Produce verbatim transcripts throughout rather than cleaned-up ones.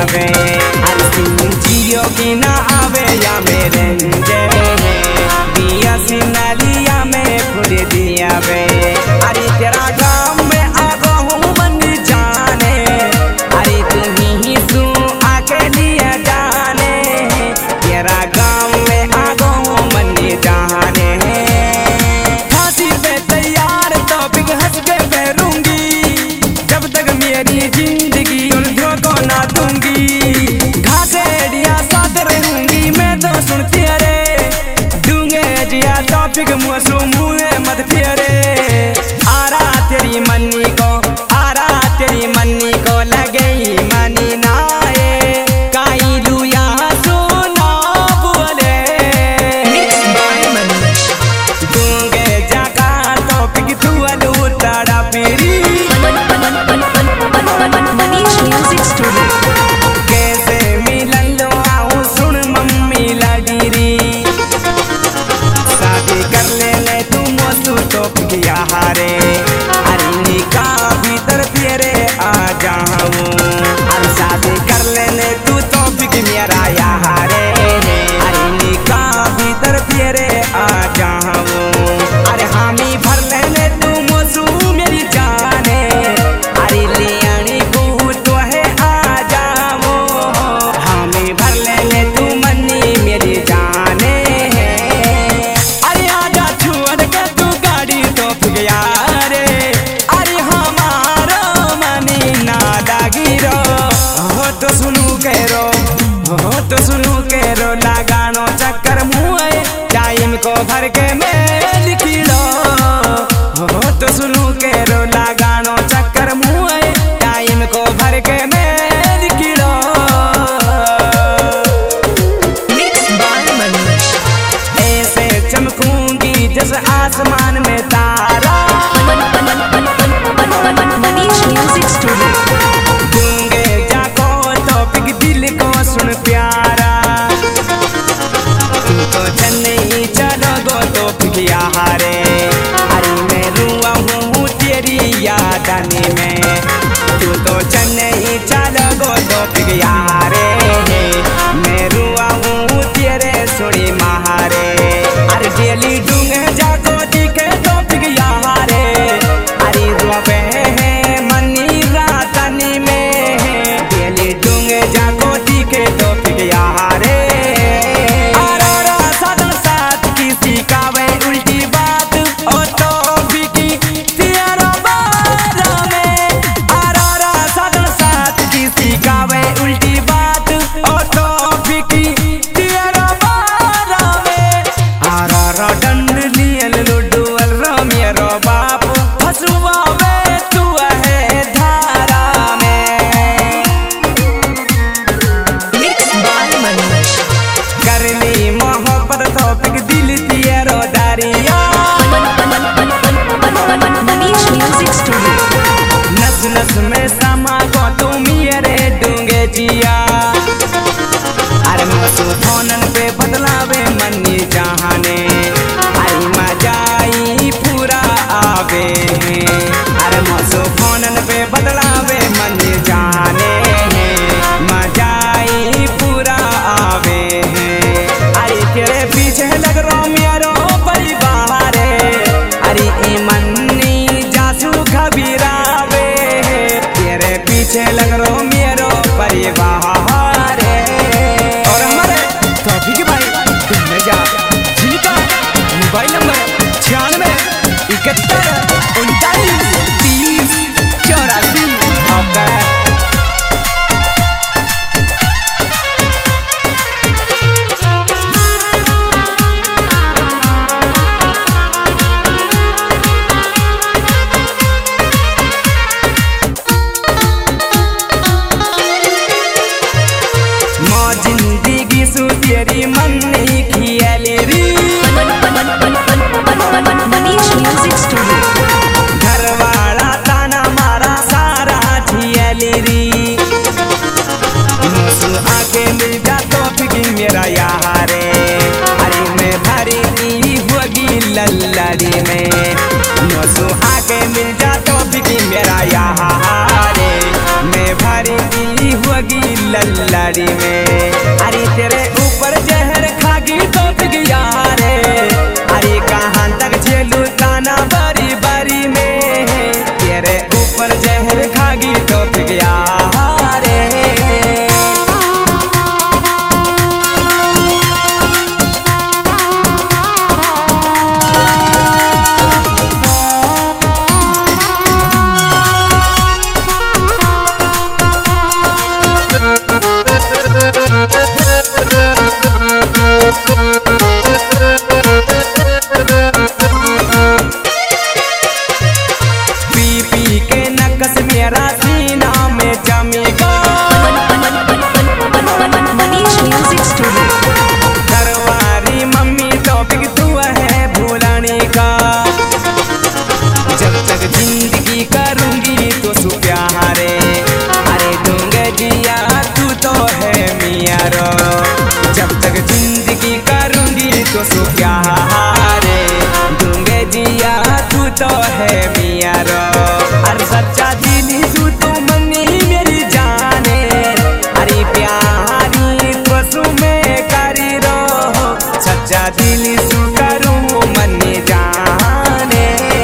आवे जियो की ना आवे या मेरे दिया सिनालिया में फुल दिया वे अरे तेरा गाँव में आगो हूँ बन जाने अरे तुम्ही ही सू आके लिया जाने तेरा गाँव में आगो हूँ बन जाने फांसी पे तैयार तो बिग हंस के बैरूंगी जब तक मेरी जिंदगी उल्झों को ना दूंगी घासेड़िया साथ रहूंगी मैं तो सुनती अरे दूंगे जिया टॉपिक मुँह मुँह मत फिरे आरा तेरी मन्नी को आरा तेरी मन्नी को लगे मनी नाए काई लुया सुना बोले दूंगे जाका टॉपिक तू अलू ताड़ा पीरी कैसे मिलन लो आऊं सुन मम्मी लगी शादी कर ले ले तू मोसू टोप किया हारे अरे निकाह भीतर तेरे आ जाऊं अरे शादी कर ले ले तू टोप की मेरा या हारे अरे निकाह भीतर तेरे आ जाऊं अरे हामी भर ले ले तू मोसू मेरी जाने अरे लियानी को तो है आ जाऊं हामी भर ले ले तू मन्नी मेरी जाने अरे आजा छुअर के तू गाड़ी तो गया रे अरे हमारा मनी ना दागिरो हो तो सुनू करो हो तो सुनू करो लगानो चक्कर मुँह टाइम को भर के मैं लिखी लो हो तो सुनू करो लगानो चक्कर मुँह टाइम को भर के मैं लिखी लो ऐसे चमकूंगी जैसे आसमान में तारा दूंगे जाको टॉपिक दिल को सुन प्यारा तू तो चन्नई चलो गो टॉपिक हारे अरे मैं रुआ हूँ तेरी याद आने में तू तो चन्नई चलो गो टॉपिक हारे मैं रुआ हूँ तेरे सुनी महारे अरे डेली दूंगे जाको दिखे टॉपिक हारे अरे रोबे है मनी रातनी में डेली दूंगे जाको दिखे टॉपिक हारे आरा साधन साथ किसी का वे उल्टी बात ओ टॉपिक तेरा बारा में आरा साधन साथ किसी का वे उल्टी बात ओ टॉपिक तेरा बारा में आरा डंड लियल लुडू रो मेरो बाप फसुआ वे तू है धारा में कर ली मोहब्बत टॉपिक दिल तेरो दारिया नस नस में समा को तू मेरे दूंगे जिया अरे मसू फोनन पे बदलावे मन्नी जहाने अरे मजाई पूरा आवे अरे मसू फोनन पे बदलावे मन्नी जाने मजाई पूरा आवे अरे तेरे पीछे लग रो मेरो परिवार अरे ए मन्नी जासू खबीरावे तेरे पीछे लग रो मेरो परिवार और हमारे टॉपिक भाई तुम जा जिनका मोबाइल नंबर छियानवे इकहत्तर उनतालीस तीस चौरासी आपका गाड़ी में। अरे तेरे ऊपर जहर खागी तो पिघ यारे, अरे कहाँ तक झेलू ताना बारी बारी में, तेरे ऊपर जहर खागी तो पिघ यारे। पी पी के नकस मेरा सीना में जमेगा, घरवाली मम्मी तो बिग तू है भूलाने का, जब तक जिंदगी करूंगी तो सु प्यारे, अरे दूंगे जिया तू तो है मियाँ रो, जब तक जिंदगी करूंगी तो सु प्यारे, दूंगे जिया तू तो है मियाँ रो। अरे सच्चा दिली तू तो मनी मेरी जाने, अरे प्यारी तो सु में करी रो, सच्चा दिली तू करूँ मनी जाने।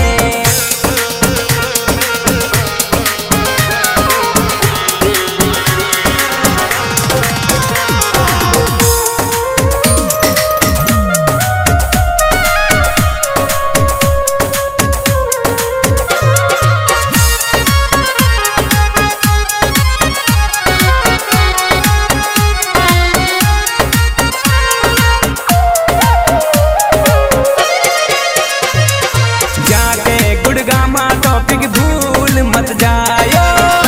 गुड़गामा टॉपिक भूल मत जायो,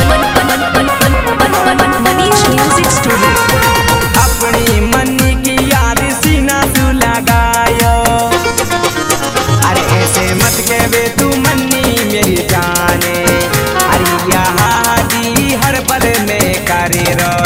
अपनी मन्नी की याद सीना तू लगायो, अरे ऐसे मत कहवे तू मन्नी मेरी जाने, अरे यहाँ दी हर पल में करे रो,